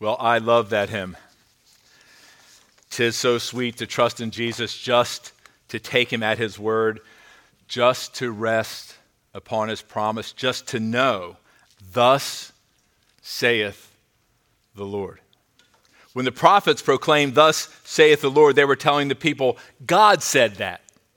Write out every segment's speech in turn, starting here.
Well, I love that hymn. 'Tis so sweet to trust in Jesus, just to take him at his word, just to rest upon his promise, just to know, thus saith the Lord. When the prophets proclaimed, thus saith the Lord, they were telling the people, God said that.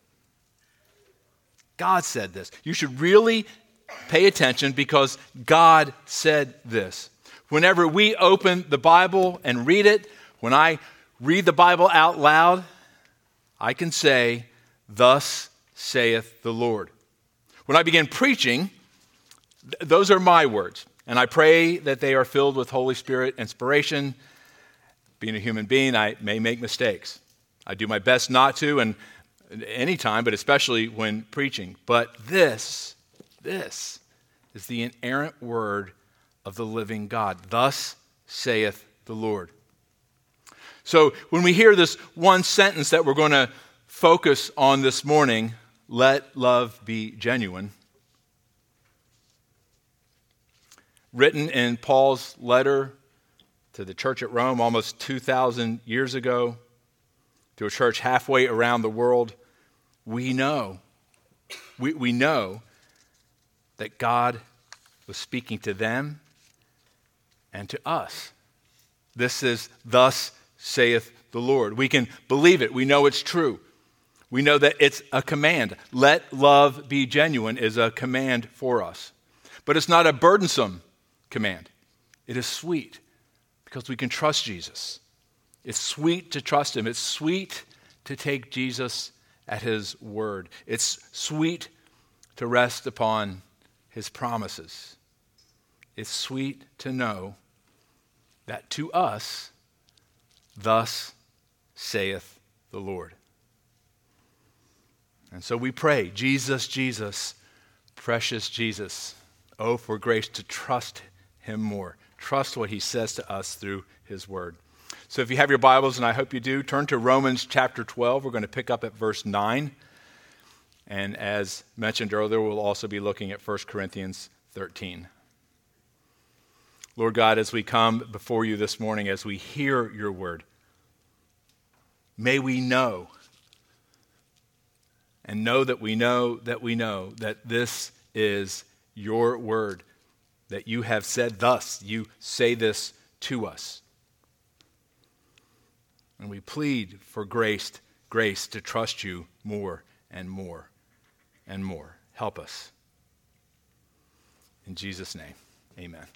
God said this. You should really pay attention because God said this. Whenever we open the Bible and read it, when I read the Bible out loud, I can say, thus saith the Lord. When I begin preaching, those are my words. And I pray that they are filled with Holy Spirit inspiration. Being a human being, I may make mistakes. I do my best not to, and anytime, but especially when preaching. But this is the inerrant word of the living God. Thus saith the Lord. So when we hear this one sentence that we're going to focus on this morning, let love be genuine, written in Paul's letter to the church at Rome almost 2,000 years ago, to a church halfway around the world, we know that God was speaking to them and to us. This is thus saith the Lord. We can believe it. We know it's true. We know that it's a command. Let love be genuine is a command for us. But it's not a burdensome command. It is sweet because we can trust Jesus. It's sweet to trust him. It's sweet to take Jesus at his word. It's sweet to rest upon his promises. It's sweet to know that to us, thus saith the Lord. And so we pray, Jesus, Jesus, precious Jesus. Oh, for grace to trust him more. Trust what he says to us through his word. So if you have your Bibles, and I hope you do, turn to Romans chapter 12. We're going to pick up at verse 9. And as mentioned earlier, we'll also be looking at 1 Corinthians 13. Lord God, as we come before you this morning, as we hear your word, may we know and know that we know that we know that this is your word, that you have said thus, you say this to us. And we plead for grace to trust you more and more and more. Help us. In Jesus' name, amen.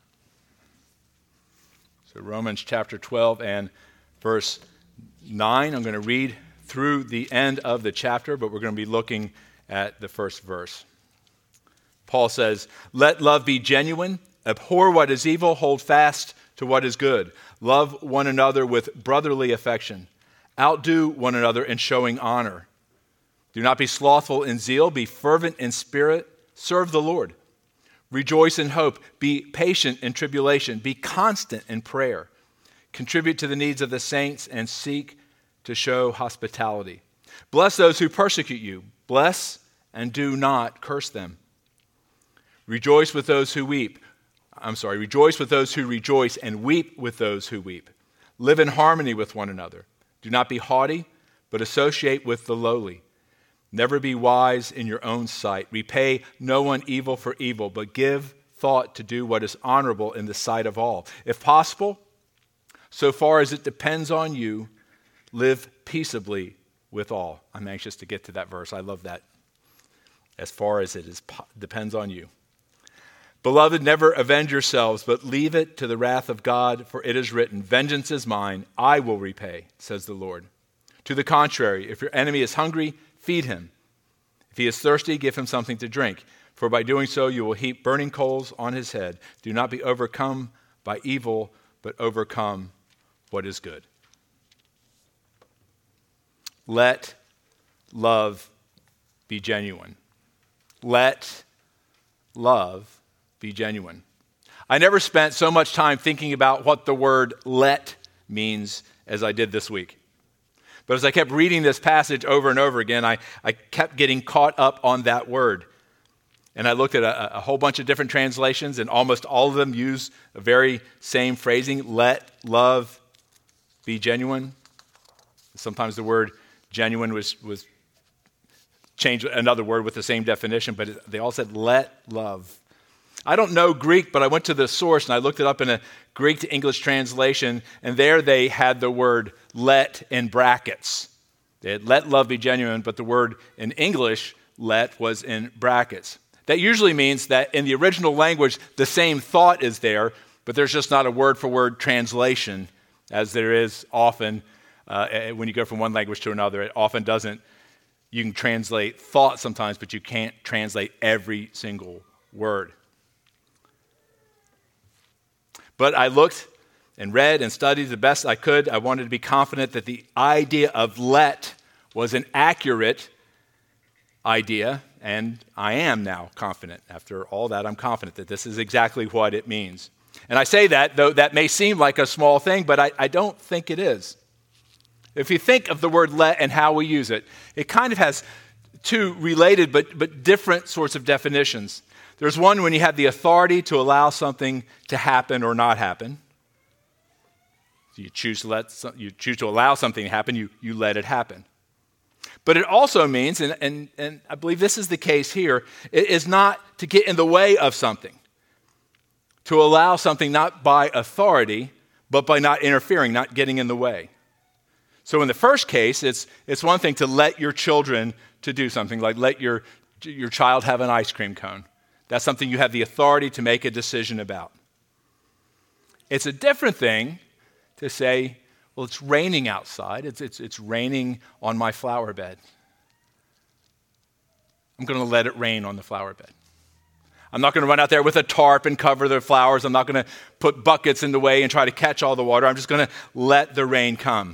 So Romans chapter 12 and verse 9, I'm going to read through the end of the chapter, but we're going to be looking at the first verse. Paul says, let love be genuine, abhor what is evil, hold fast to what is good. Love one another with brotherly affection. Outdo one another in showing honor. Do not be slothful in zeal, be fervent in spirit, serve the Lord. Rejoice in hope, be patient in tribulation, be constant in prayer. Contribute to the needs of the saints and seek to show hospitality. Bless those who persecute you. Bless and do not curse them. Rejoice with those who rejoice with those who rejoice and weep with those who weep. Live in harmony with one another. Do not be haughty, but associate with the lowly. Never be wise in your own sight. Repay no one evil for evil, but give thought to do what is honorable in the sight of all. If possible, so far as it depends on you, live peaceably with all. I'm anxious to get to that verse. I love that. As far as it depends on you. Beloved, never avenge yourselves, but leave it to the wrath of God, for it is written, vengeance is mine, I will repay, says the Lord. To the contrary, if your enemy is hungry, feed him. If he is thirsty, give him something to drink, for by doing so you will heap burning coals on his head. Do not be overcome by evil, but overcome what is good. Let love be genuine. Let love be genuine. I never spent so much time thinking about what the word let means as I did this week. But as I kept reading this passage over and over again, I kept getting caught up on that word. And I looked at a whole bunch of different translations, and almost all of them use the very same phrasing, let love be genuine. Sometimes the word genuine was changed another word with the same definition, but they all said let love. I don't know Greek, but I went to the source and I looked it up in a Greek to English translation, and there they had the word let in brackets. They had let love be genuine, but the word in English, let, was in brackets. That usually means that in the original language, the same thought is there, but there's just not a word-for-word translation, as there is often when you go from one language to another. It often doesn't. You can translate thought sometimes, but you can't translate every single word. But I looked and read and studied the best I could. I wanted to be confident that the idea of let was an accurate idea, and I am now confident. After all that, I'm confident that this is exactly what it means. And I say that, though that may seem like a small thing, but I don't think it is. If you think of the word let and how we use it, it kind of has two related but different sorts of definitions. There's one when you have the authority to allow something to happen or not happen. You choose to allow something to happen, you let it happen. But it also means, and I believe this is the case here, it is not to get in the way of something. To allow something not by authority, but by not interfering, not getting in the way. So in the first case, it's one thing to let your children to do something, like let your child have an ice cream cone. That's something you have the authority to make a decision about. It's a different thing to say, well, it's raining outside. It's raining on my flower bed. I'm going to let it rain on the flower bed. I'm not going to run out there with a tarp and cover the flowers. I'm not going to put buckets in the way and try to catch all the water. I'm just going to let the rain come.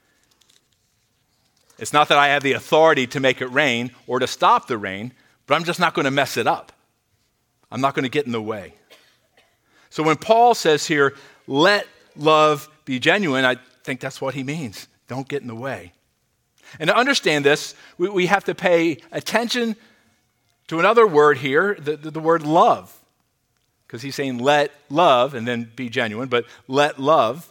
It's not that I have the authority to make it rain or to stop the rain, but I'm just not going to mess it up. I'm not going to get in the way. So when Paul says here, let love be genuine, I think that's what he means. Don't get in the way. And to understand this, we have to pay attention to another word here, the word love. Because he's saying let love, and then be genuine, but let love.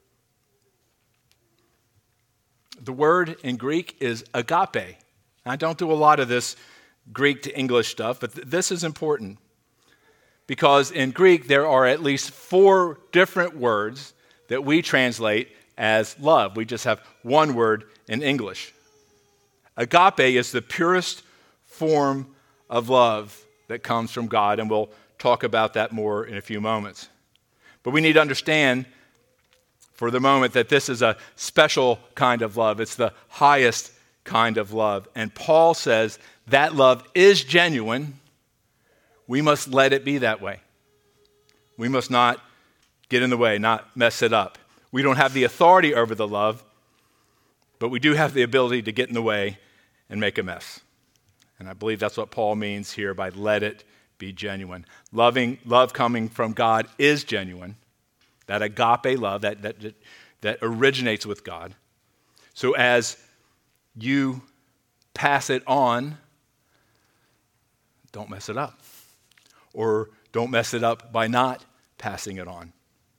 The word in Greek is agape. I don't do a lot of this Greek to English stuff, but this is important. Because in Greek, there are at least 4 different words that we translate as love. We just have one word in English. Agape is the purest form of love that comes from God, and we'll talk about that more in a few moments. But we need to understand for the moment that this is a special kind of love. It's the highest kind of love. And Paul says that love is genuine. We must let it be that way. We must not get in the way, not mess it up. We don't have the authority over the love, but we do have the ability to get in the way and make a mess. And I believe that's what Paul means here by let it be genuine. Love coming from God is genuine. That agape love that originates with God. So as you pass it on, don't mess it up. Or don't mess it up by not passing it on.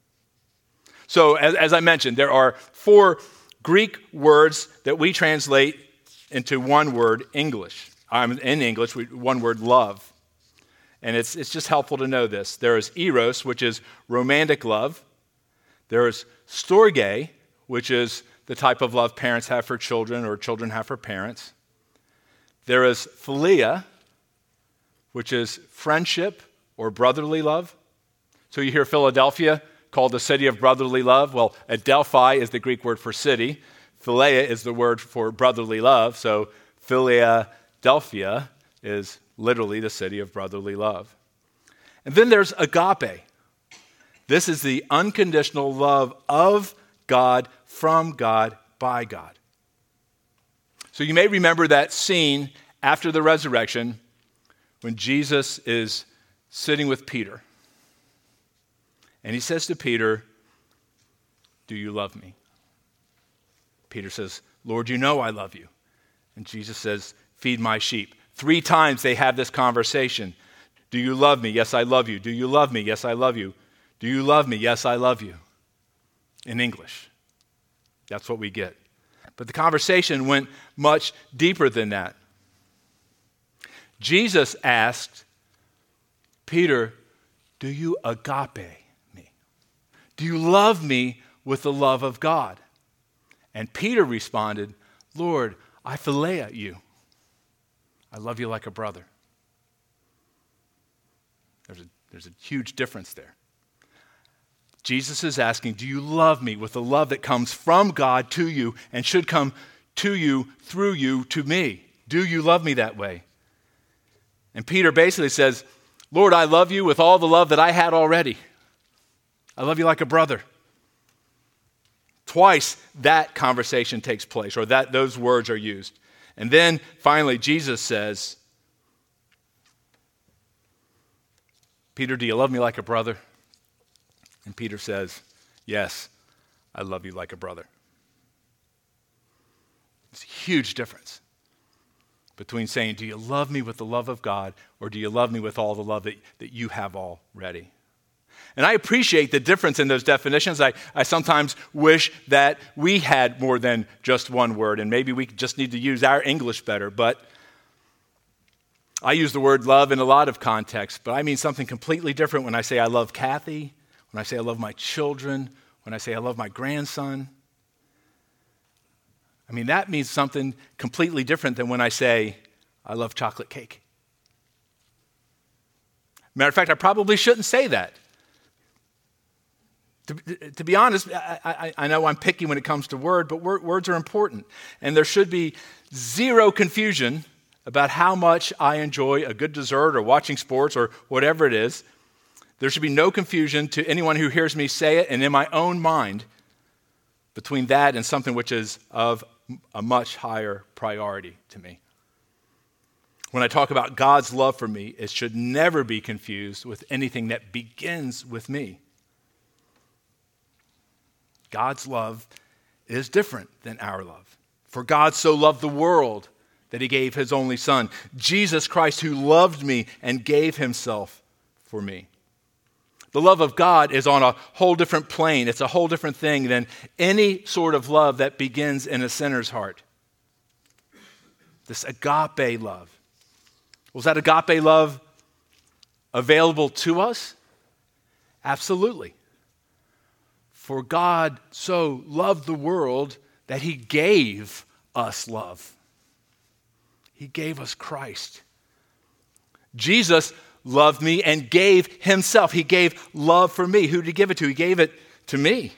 So as I mentioned, there are 4 Greek words that we translate into one word, English. In English, one word, love. And it's just helpful to know this. There is eros, which is romantic love. There is storge, which is the type of love parents have for children or children have for parents. There is philia, which is friendship or brotherly love. So you hear Philadelphia called the city of brotherly love. Well, Adelphi is the Greek word for city. Philia is the word for brotherly love. So Philadelphia is literally the city of brotherly love. And then there's agape. This is the unconditional love of God, from God, by God. So you may remember that scene after the resurrection when Jesus is sitting with Peter. And he says to Peter, "Do you love me?" Peter says, "Lord, you know I love you." And Jesus says, "Feed my sheep." 3 times they have this conversation. Do you love me? Yes, I love you. Do you love me? Yes, I love you. Do you love me? Yes, I love you. In English. That's what we get. But the conversation went much deeper than that. Jesus asked Peter, do you agape me? Do you love me with the love of God? And Peter responded, Lord, I philea you. I love you like a brother. There's a huge difference there. Jesus is asking, do you love me with the love that comes from God to you and should come to you, through you, to me? Do you love me that way? And Peter basically says, Lord, I love you with all the love that I had already. I love you like a brother. Twice that conversation takes place, or those words are used. And then finally Jesus says, Peter, do you love me like a brother? And Peter says, yes, I love you like a brother. It's a huge difference between saying, do you love me with the love of God, or do you love me with all the love that you have already? And I appreciate the difference in those definitions. I sometimes wish that we had more than just one word, and maybe we just need to use our English better. But I use the word love in a lot of contexts, but I mean something completely different when I say I love Kathy, when I say I love my children, when I say I love my grandson. I mean, that means something completely different than when I say I love chocolate cake. Matter of fact, I probably shouldn't say that. To be honest, I know I'm picky when it comes to words are important. And there should be zero confusion about how much I enjoy a good dessert or watching sports or whatever it is. There should be no confusion to anyone who hears me say it and in my own mind between that and something which is of a much higher priority to me. When I talk about God's love for me, it should never be confused with anything that begins with me. God's love is different than our love. For God so loved the world that he gave his only Son, Jesus Christ, who loved me and gave himself for me. The love of God is on a whole different plane. It's a whole different thing than any sort of love that begins in a sinner's heart. This agape love. Was that agape love available to us? Absolutely. For God so loved the world that he gave us love. He gave us Christ. Jesus loved me and gave himself. He gave love for me. Who did he give it to? He gave it to me.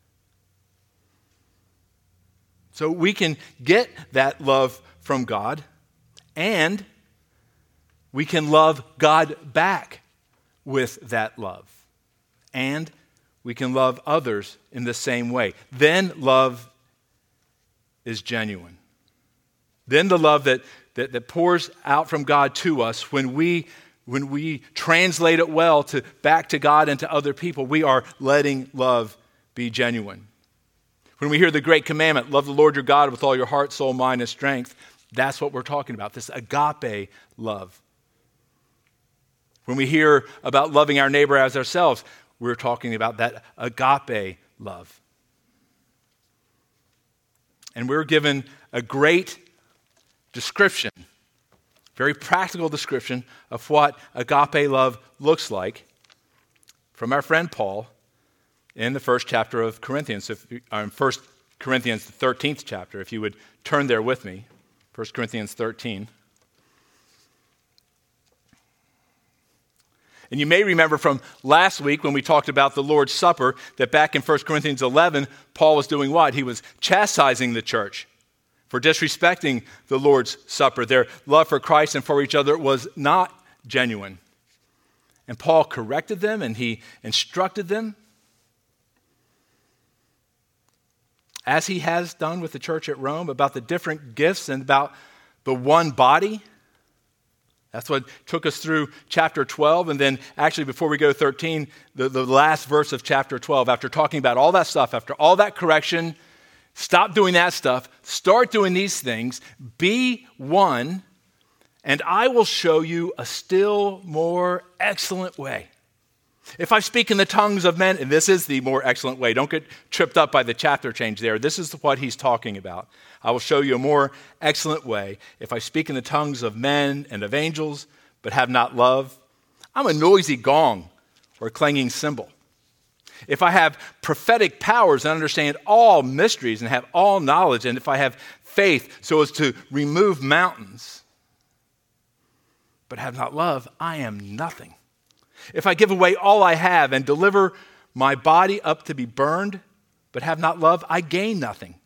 So we can get that love from God, and we can love God back with that love. And we can love others in the same way. Then love is genuine. Then the love that pours out from God to us, when we translate it well back to God and to other people, we are letting love be genuine. When we hear the great commandment, love the Lord your God with all your heart, soul, mind, and strength, that's what we're talking about, this agape love. When we hear about loving our neighbor as ourselves, we're talking about that agape love. And we're given a great description, very practical description of what agape love looks like from our friend Paul in the first chapter of Corinthians, in 1 Corinthians, the 13th chapter, if you would turn there with me, 1 Corinthians 13. And you may remember from last week when we talked about the Lord's Supper that back in 1 Corinthians 11, Paul was doing what? He was chastising the church for disrespecting the Lord's Supper. Their love for Christ and for each other was not genuine. And Paul corrected them and he instructed them, as he has done with the church at Rome, about the different gifts and about the one body. That's what took us through chapter 12. And then actually before we go to 13, the last verse of chapter 12, after talking about all that stuff, after all that correction, stop doing that stuff, start doing these things, be one, And I will show you a still more excellent way. If I speak in the tongues of men, and this is the more excellent way, don't get tripped up by the chapter change there. This is what he's talking about. I will show you a more excellent way. If I speak in the tongues of men and of angels, but have not love, I'm a noisy gong or clanging cymbal. If I have prophetic powers and understand all mysteries and have all knowledge, and if I have faith so as to remove mountains, but have not love, I am nothing. If I give away all I have and deliver my body up to be burned, but have not love, I gain nothing.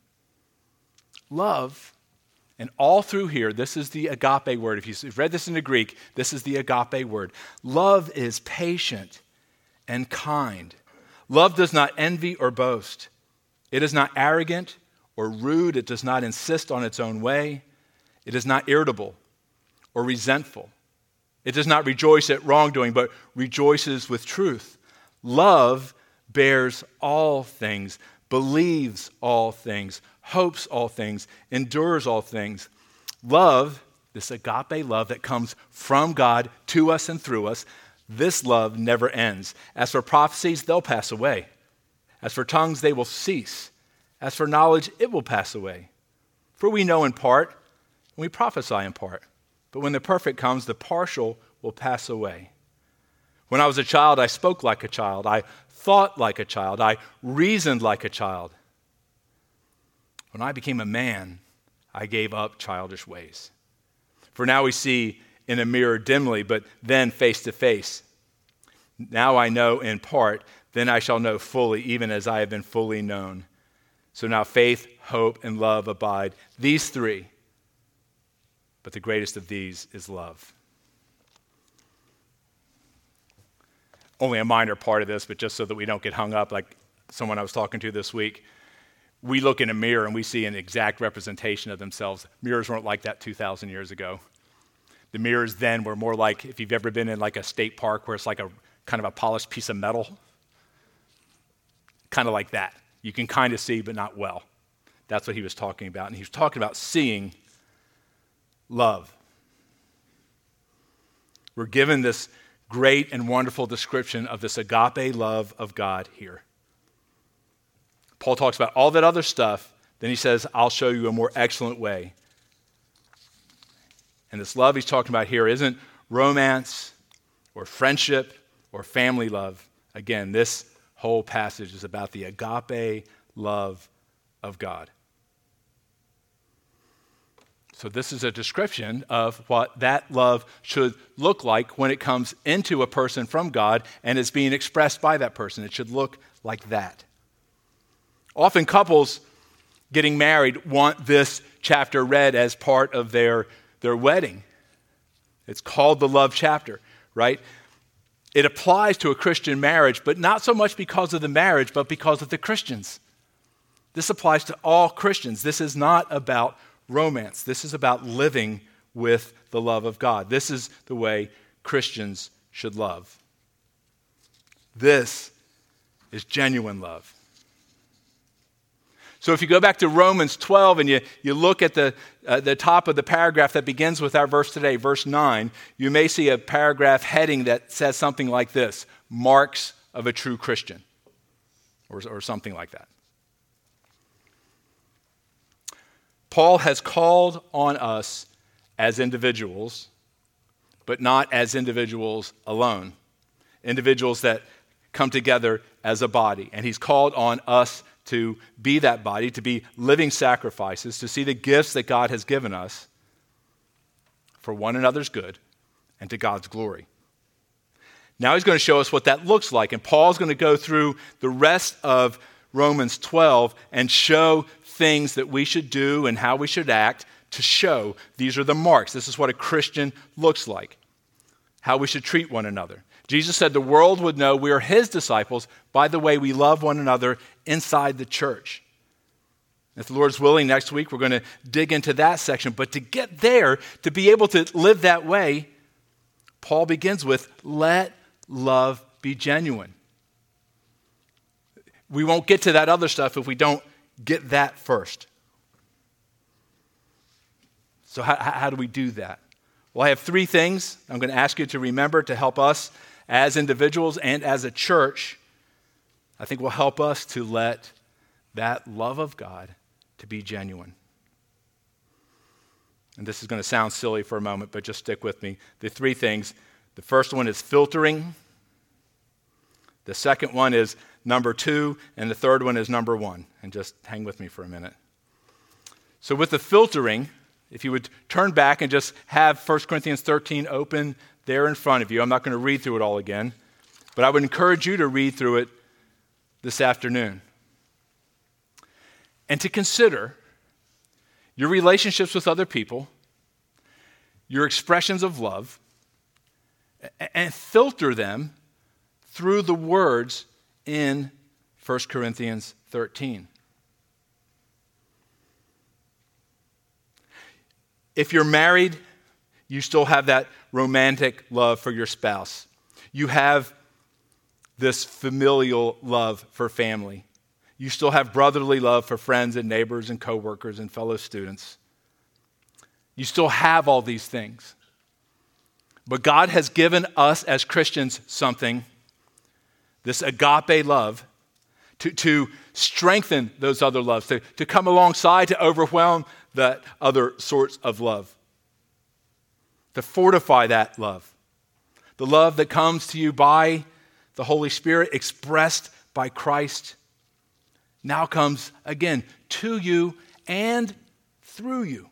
Love, and all through here, this is the agape word. If you've read this in the Greek, this is the agape word. Love is patient and kind. Love does not envy or boast. It is not arrogant or rude. It does not insist on its own way. It is not irritable or resentful. It does not rejoice at wrongdoing, but rejoices with truth. Love bears all things, believes all things, hopes all things, endures all things. Love, this agape love that comes from God to us and through us, this love never ends. As for prophecies, they'll pass away. As for tongues, they will cease. As for knowledge, it will pass away. For we know in part, and we prophesy in part. But when the perfect comes, the partial will pass away. When I was a child, I spoke like a child. I thought like a child. I reasoned like a child. When I became a man, I gave up childish ways. For now we see in a mirror dimly, but then face to face. Now I know in part, then I shall know fully, even as I have been fully known. So now faith, hope, and love abide. These three. But the greatest of these is love. Only a minor part of this, but just so that we don't get hung up like someone I was talking to this week. We look in a mirror and we see an exact representation of themselves. Mirrors weren't like that 2,000 years ago. The mirrors then were more like, if you've ever been in like a state park where it's like a kind of a polished piece of metal, kind of like that. You can kind of see, but not well. That's what he was talking about. And he was talking about seeing love. We're given this great and wonderful description of this agape love of God here. Paul talks about all that other stuff, then he says, I'll show you a more excellent way. And this love he's talking about here isn't romance or friendship or family love. Again, this whole passage is about the agape love of God. So this is a description of what that love should look like when it comes into a person from God and is being expressed by that person. It should look like that. Often couples getting married want this chapter read as part of their wedding. It's called the love chapter, right? It applies to a Christian marriage, but not so much because of the marriage, but because of the Christians. This applies to all Christians. This is not about romance. This is about living with the love of God. This is the way Christians should love. This is genuine love. So if you go back to Romans 12 and you look at the top of the paragraph that begins with our verse today, verse 9, you may see a paragraph heading that says something like this, marks of a true Christian, or something like that. Paul has called on us as individuals, but not as individuals alone. Individuals that come together as a body. And he's called on us to be that body, to be living sacrifices, to see the gifts that God has given us for one another's good and to God's glory. Now he's going to show us what that looks like. And Paul's going to go through the rest of Romans 12 and show things that we should do and how we should act to show these are the marks. This is what a Christian looks like, how we should treat one another. Jesus said the world would know we are his disciples by the way we love one another inside the church. If the Lord's willing, next week we're going to dig into that section. But to get there, to be able to live that way, Paul begins with, let love be genuine. We won't get to that other stuff if we don't get that first. So how do we do that? Well, I have three things I'm going to ask you to remember to help us as individuals and as a church. I think will help us to let that love of God to be genuine. And this is going to sound silly for a moment, but just stick with me. The three things. The first one is filtering. The second one is number 2, and the third one is number 1. And just hang with me for a minute. So with the filtering, if you would turn back and just have 1 Corinthians 13 open there in front of you. I'm not going to read through it all again, but I would encourage you to read through it this afternoon. And to consider your relationships with other people, your expressions of love, and filter them through the words in 1 Corinthians 13. If you're married, you still have that romantic love for your spouse. You have this familial love for family. You still have brotherly love for friends and neighbors and coworkers and fellow students. You still have all these things. But God has given us as Christians something, this agape love, to strengthen those other loves, to come alongside, to overwhelm that other sorts of love, to fortify that love. The love that comes to you by the Holy Spirit, expressed by Christ, now comes again to you and through you.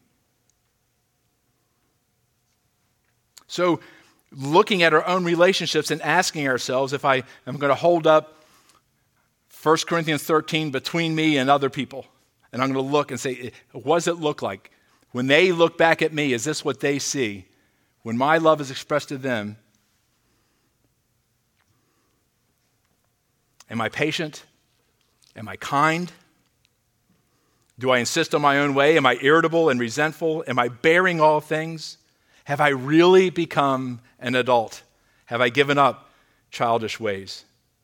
So, looking at our own relationships and asking ourselves, if I am going to hold up 1 Corinthians 13 between me and other people, and I'm going to look and say, what does it look like? When they look back at me, is this what they see? When my love is expressed to them, am I patient? Am I kind? Do I insist on my own way? Am I irritable and resentful? Am I bearing all things? Have I really become an adult? Have I given up childish ways?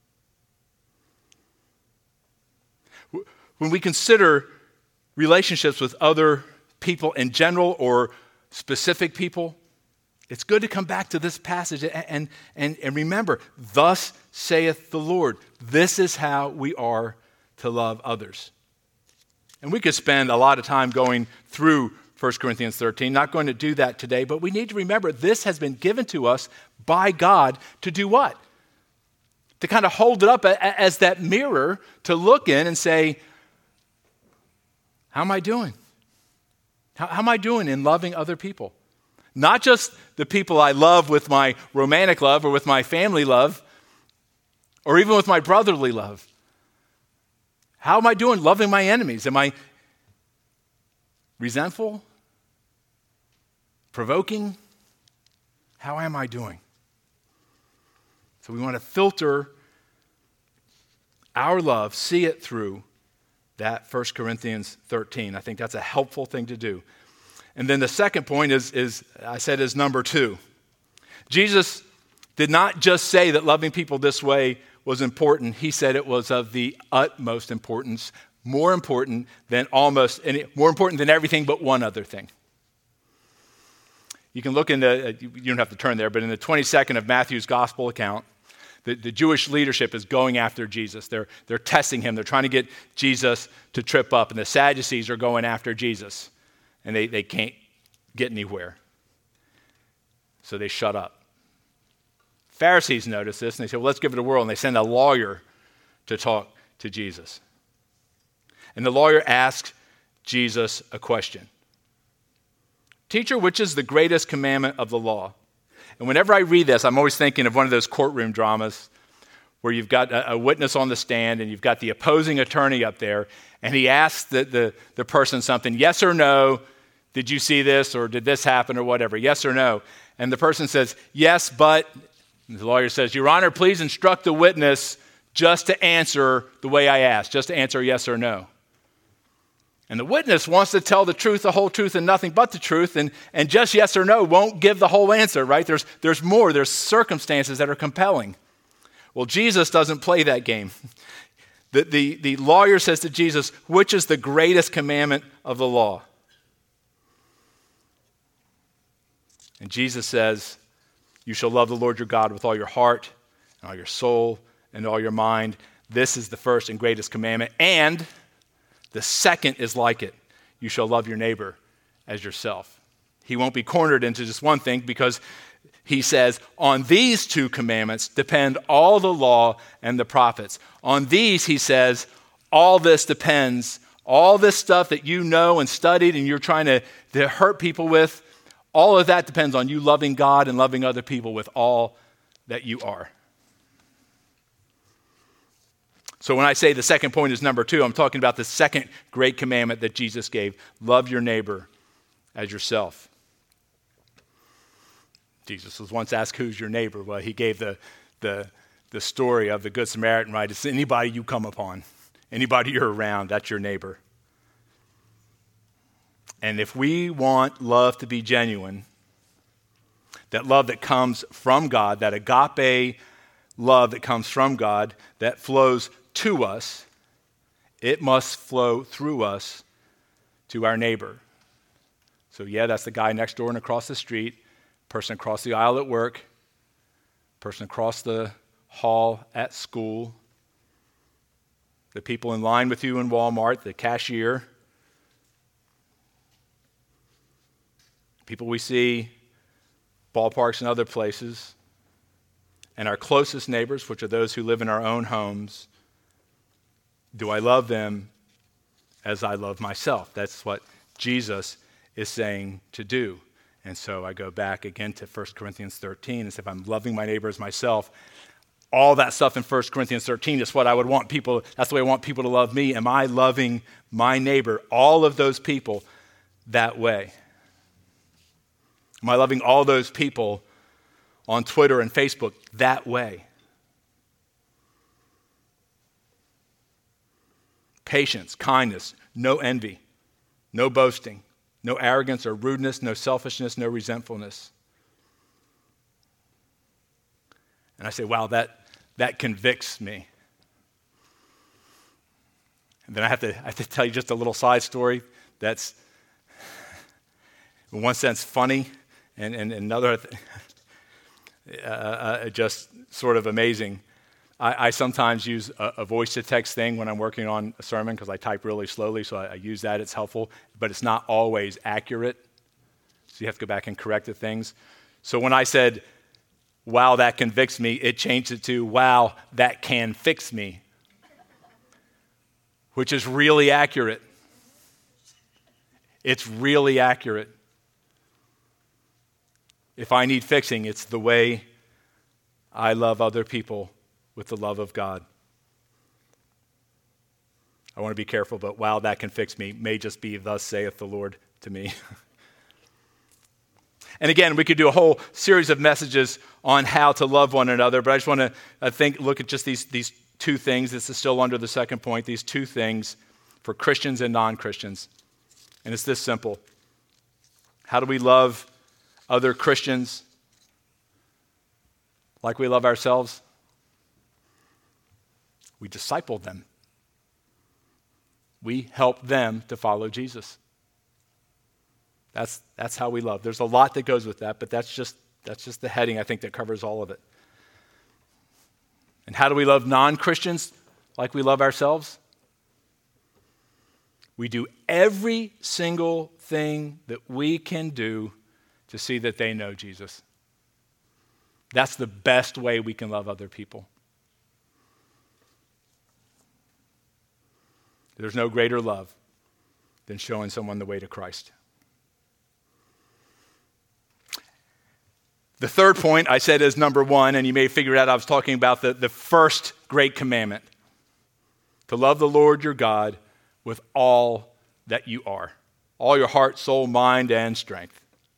When we consider relationships with other people in general or specific people, it's good to come back to this passage and remember, thus saith the Lord. This is how we are to love others. And we could spend a lot of time going through 1 Corinthians 13. Not going to do that today, but we need to remember this has been given to us by God to do what? To kind of hold it up as that mirror to look in and say, how am I doing? How am I doing in loving other people? Not just the people I love with my romantic love or with my family love or even with my brotherly love. How am I doing loving my enemies? Am I resentful? Provoking? How am I doing? So we want to filter our love, see it through that 1 Corinthians 13. I think that's a helpful thing to do. And then the second point is number 2. Jesus did not just say that loving people this way was important. He said it was of the utmost importance, more important than everything but one other thing. You can look you don't have to turn there, but in the 22nd of Matthew's gospel account, the Jewish leadership is going after Jesus. They're testing him. They're trying to get Jesus to trip up, and the Sadducees are going after Jesus, and they can't get anywhere. So they shut up. Pharisees notice this, and they say, well, let's give it a whirl, and they send a lawyer to talk to Jesus. And the lawyer asks Jesus a question. Teacher, which is the greatest commandment of the law? And whenever I read this, I'm always thinking of one of those courtroom dramas where you've got a witness on the stand and you've got the opposing attorney up there, and he asks the person something, yes or no, did you see this or did this happen or whatever, yes or no? And the person says, yes, but, and the lawyer says, Your Honor, please instruct the witness just to answer the way I asked, just to answer yes or no. And the witness wants to tell the truth, the whole truth, and nothing but the truth, and just yes or no won't give the whole answer, right? There's more. There's circumstances that are compelling. Well, Jesus doesn't play that game. The lawyer says to Jesus, which is the greatest commandment of the law? And Jesus says, you shall love the Lord your God with all your heart, and all your soul, and all your mind. This is the first and greatest commandment. And the second is like it. You shall love your neighbor as yourself. He won't be cornered into just one thing because he says, on these two commandments depend all the law and the prophets. On these, he says, all this depends, all this stuff that you know and studied and you're trying to hurt people with, all of that depends on you loving God and loving other people with all that you are. So when I say the second point is number 2, I'm talking about the second great commandment that Jesus gave. Love your neighbor as yourself. Jesus was once asked, who's your neighbor? Well, he gave the story of the Good Samaritan, right? It's anybody you come upon, anybody you're around, that's your neighbor. And if we want love to be genuine, that love that comes from God, that agape love that comes from God, that flows to us, it must flow through us to our neighbor. So yeah, that's the guy next door and across the street, person across the aisle at work, person across the hall at school, the people in line with you in Walmart, the cashier, people we see, ballparks and other places, and our closest neighbors, which are those who live in our own homes. Do I love them as I love myself? That's what Jesus is saying to do. And so I go back again to 1 Corinthians 13 and say, if I'm loving my neighbor as myself, all that stuff in 1 Corinthians 13 is what I would want people, that's the way I want people to love me. Am I loving my neighbor, all of those people, that way? Am I loving all those people on Twitter and Facebook that way? Patience, kindness, no envy, no boasting, no arrogance or rudeness, no selfishness, no resentfulness. And I say, wow, that convicts me. And then I have to tell you just a little side story that's, in one sense, funny, and another, just sort of amazing. I sometimes use a voice-to-text thing when I'm working on a sermon because I type really slowly, so I use that. It's helpful, but it's not always accurate, so you have to go back and correct the things. So when I said, wow, that convicts me, it changed it to, wow, that can fix me, which is really accurate. It's really accurate. If I need fixing, it's the way I love other people with the love of God. I want to be careful, but wow, that can fix me may just be thus saith the Lord to me. And again, we could do a whole series of messages on how to love one another, but I just want to look at just these two things. This is still under the second point, these two things for Christians and non-Christians. And it's this simple. How do we love other Christians like we love ourselves? We disciple them. We help them to follow Jesus. That's how we love. There's a lot that goes with that, but that's just the heading, I think, that covers all of it. And how do we love non-Christians like we love ourselves? We do every single thing that we can do to see that they know Jesus. That's the best way we can love other people. There's no greater love than showing someone the way to Christ. The third point I said is number 1, and you may figure out I was talking about the first great commandment, to love the Lord your God with all that you are, all your heart, soul, mind, and strength.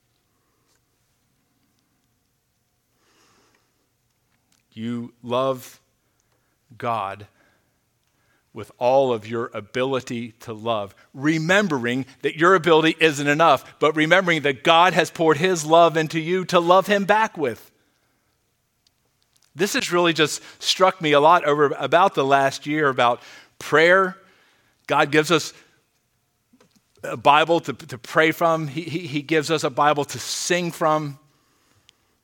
You love God with all of your ability to love, remembering that your ability isn't enough, but remembering that God has poured his love into you to love him back with. This has really just struck me a lot about the last year, about prayer. God gives us a Bible to pray from. He gives us a Bible to sing from.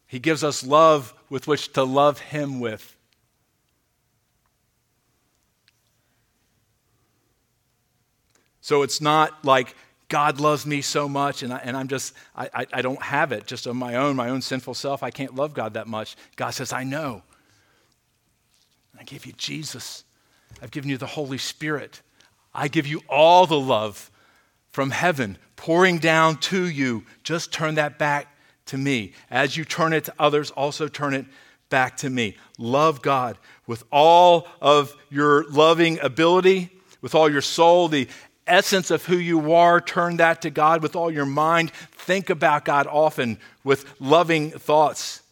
He gives us love with which to love him with. So it's not like God loves me so much and I don't have it just on my own sinful self. I can't love God that much. God says, I know. I gave you Jesus. I've given you the Holy Spirit. I give you all the love from heaven pouring down to you. Just turn that back to me. As you turn it to others, also turn it back to me. Love God with all of your loving ability, with all your soul, the essence of who you are. Turn that to God with all your mind. Think about God often with loving thoughts.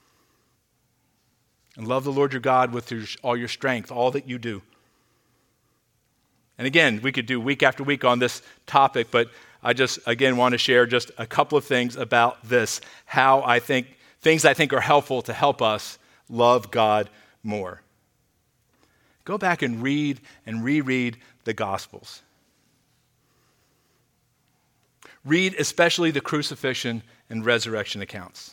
And love the Lord your God with all your strength, all that you do. And again, we could do week after week on this topic, but I just, again, want to share just a couple of things about this, things I think are helpful to help us love God more. Go back and read and reread the Gospels. Read especially the crucifixion and resurrection accounts.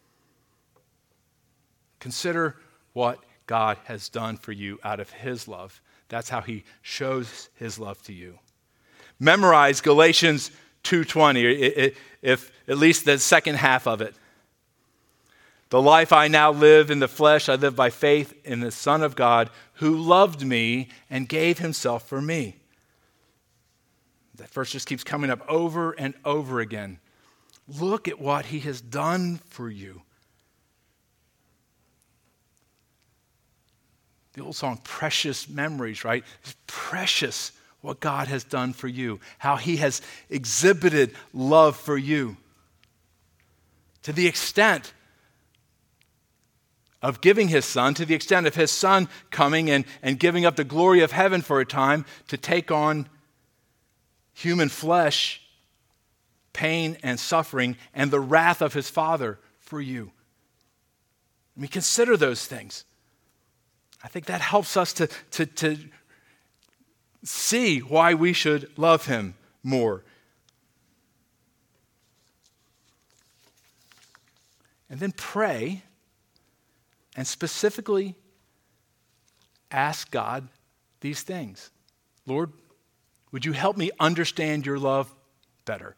Consider what God has done for you out of his love. That's how he shows his love to you. Memorize Galatians 2:20, if at least the second half of it. The life I now live in the flesh, I live by faith in the Son of God who loved me and gave himself for me. That verse just keeps coming up over and over again. Look at what he has done for you. The old song, Precious Memories, right? It's precious what God has done for you, how he has exhibited love for you to the extent of giving his son, to the extent of his son coming and giving up the glory of heaven for a time to take on human flesh, pain and suffering, and the wrath of his Father for you. I mean, consider those things. I think that helps us to see why we should love him more. And then pray and specifically ask God these things. Lord, would you help me understand your love better?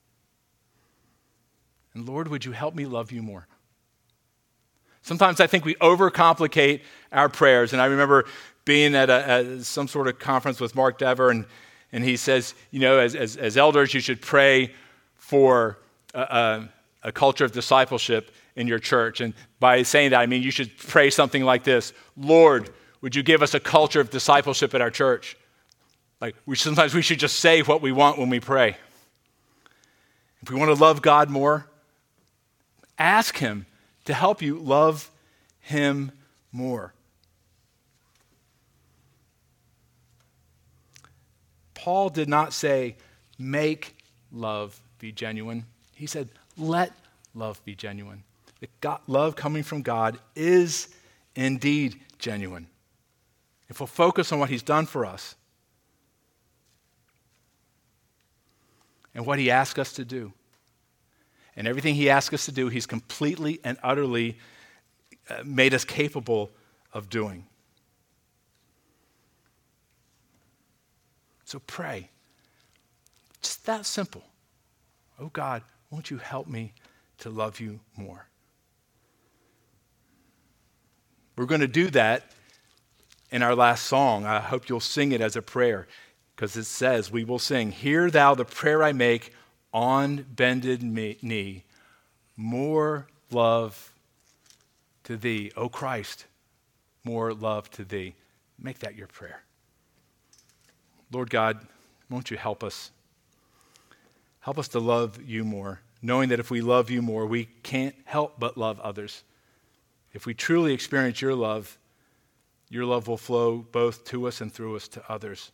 And Lord, would you help me love you more? Sometimes I think we overcomplicate our prayers. And I remember being at some sort of conference with Mark Dever, and he says, as elders, you should pray for a culture of discipleship in your church. And by saying that, I mean you should pray something like this: Lord, would you give us a culture of discipleship at our church? Like sometimes we should just say what we want when we pray. If we want to love God more, ask him to help you love him more. Paul did not say, make love be genuine. He said, let love be genuine. Love coming from God is indeed genuine. If we'll focus on what he's done for us and what he asks us to do, and everything he asks us to do, he's completely and utterly made us capable of doing. So pray. Just that simple. Oh God, won't you help me to love you more? We're going to do that in our last song. I hope you'll sing it as a prayer, because it says, we will sing, hear thou the prayer I make on bended knee, more love to thee, O Christ, more love to thee. Make that your prayer. Lord God, won't you help us? Help us to love you more, knowing that if we love you more, we can't help but love others. If we truly experience your love will flow both to us and through us to others.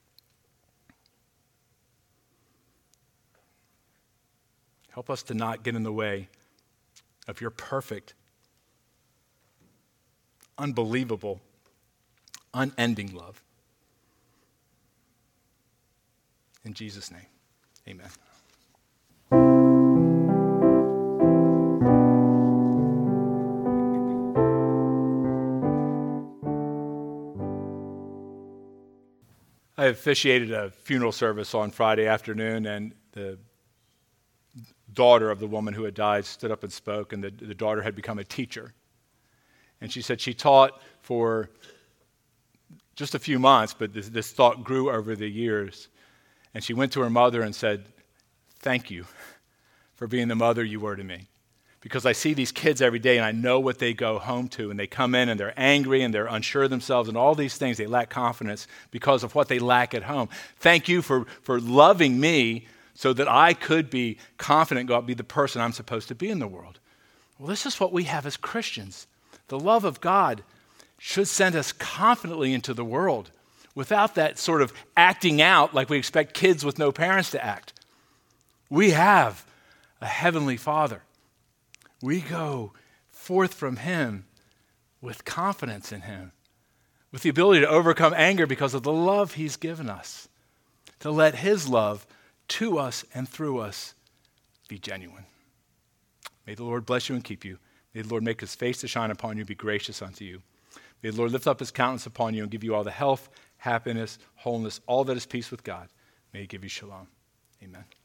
Help us to not get in the way of your perfect, unbelievable, unending love. In Jesus' name, amen. officiated a funeral service on Friday afternoon, and the daughter of the woman who had died stood up and spoke, and the daughter had become a teacher. And she said she taught for just a few months, but this thought grew over the years. And she went to her mother and said, "Thank you for being the mother you were to me. Because I see these kids every day and I know what they go home to, and they come in and they're angry and they're unsure of themselves and all these things. They lack confidence because of what they lack at home. Thank you for loving me so that I could be confident, go out and be the person I'm supposed to be in the world." Well, this is what we have as Christians. The love of God should send us confidently into the world without that sort of acting out like we expect kids with no parents to act. We have a heavenly Father. We go forth from him with confidence in him, with the ability to overcome anger because of the love he's given us, to let his love to us and through us be genuine. May the Lord bless you and keep you. May the Lord make his face to shine upon you and be gracious unto you. May the Lord lift up his countenance upon you and give you all the health, happiness, wholeness, all that is peace with God. May he give you shalom. Amen.